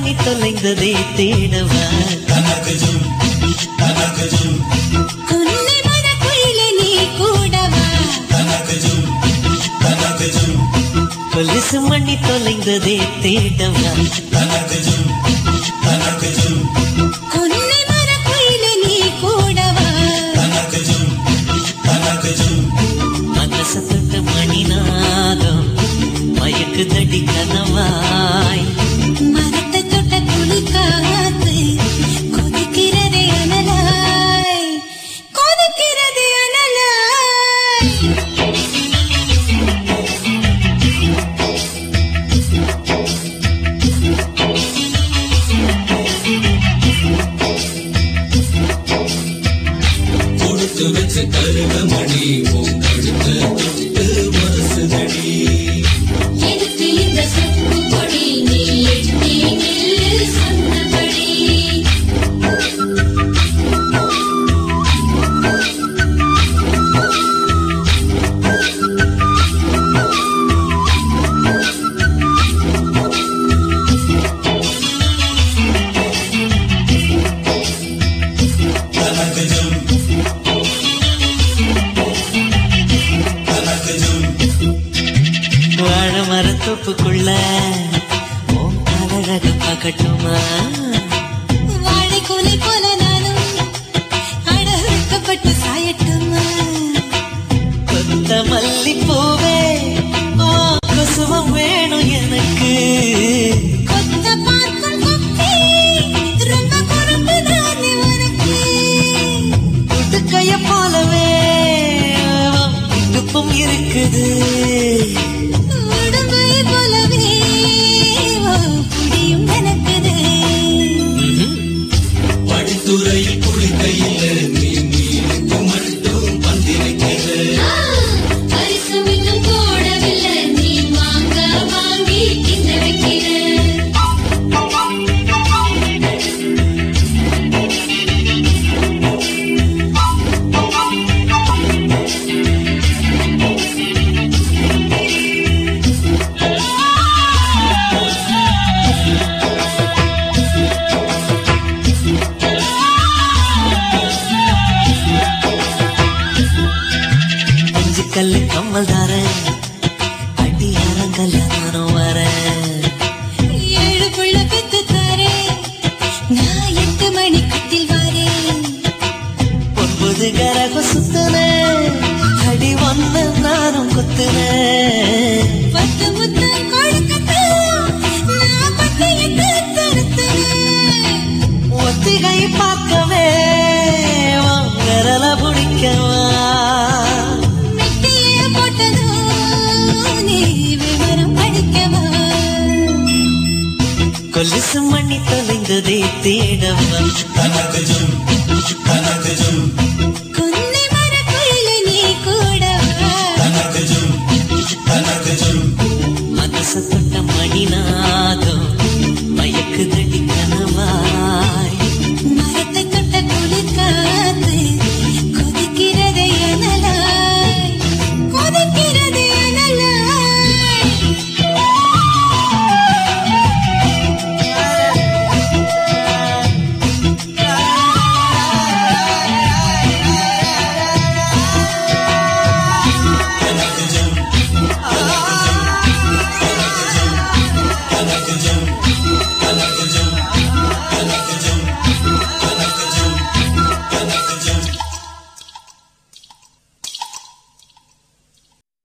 மணி தொலைந்ததே தேடவா குன்னை மனக்குயிலே நீ கூடவா கொலுசு மணி தொலைந்ததே தேடவா குன்னை மனக்குயிலே நீ கூடவா மனச தொட்ட மணிநாதம் மயக்குதடி கனவாய் மரத்தை தொட்ட குளிக்காத்து கொதிக்கிறதே அனலாய் கொதிக்கிறதே அனலாய் கொடுத்து வச்ச கருகமணி கழுத்து தொட்டு மனசுதடி எனக்கு இந்த சொப்பு கொடி நீ எட்டி நில்லு சொன்னபடி வாழ மரத்தொப்புக்குள்ள ஓம் அழக பார்க்கட்டுமா வாழை கூலை போல நானும் அடக்கப்பட்டு சாயட்டுமா கொத்த மல்லிப்பூவே ஓ குசுமம் வேணும் எனக்கு கொத்த பார்க்கும் கொப்பி ரொம்ப குறும்பு தானே உனக்கு புதுக்கைய போலவே துப்பும் இருக்குது உடம்பை போலவே புடியும் எனக்குது படித்துறையில் குளிக்கையில் நீ நீருக்கு மட்டும் பந்திருக்கிற பரிசம் இன்னும் போடவில்லை நீ வாங்க வாங்கி தின்ன வைக்கிற அஞ்சு கல்லு கம்மல் தாரேன் அடி அரங்கல்ல நானும் வரேன் 7 புள்ள பெத்து தாரே நான் 8 மணி கட்டில் வாரேன் 9 கரக சுத்துனேன் அடி ஒன்னு நானும் குத்துனேன் 10 முத்தம் கொடுக்கத்தான் நான் 10 தருத்தேன் ஒத்திகை பார்க்கவே விரல பிடிக்கவா மெட்டியே போட்டதும் நீ விவரம் படிக்கவா கொலுசு மணி தொலைந்ததே தேடவா கனகஜம்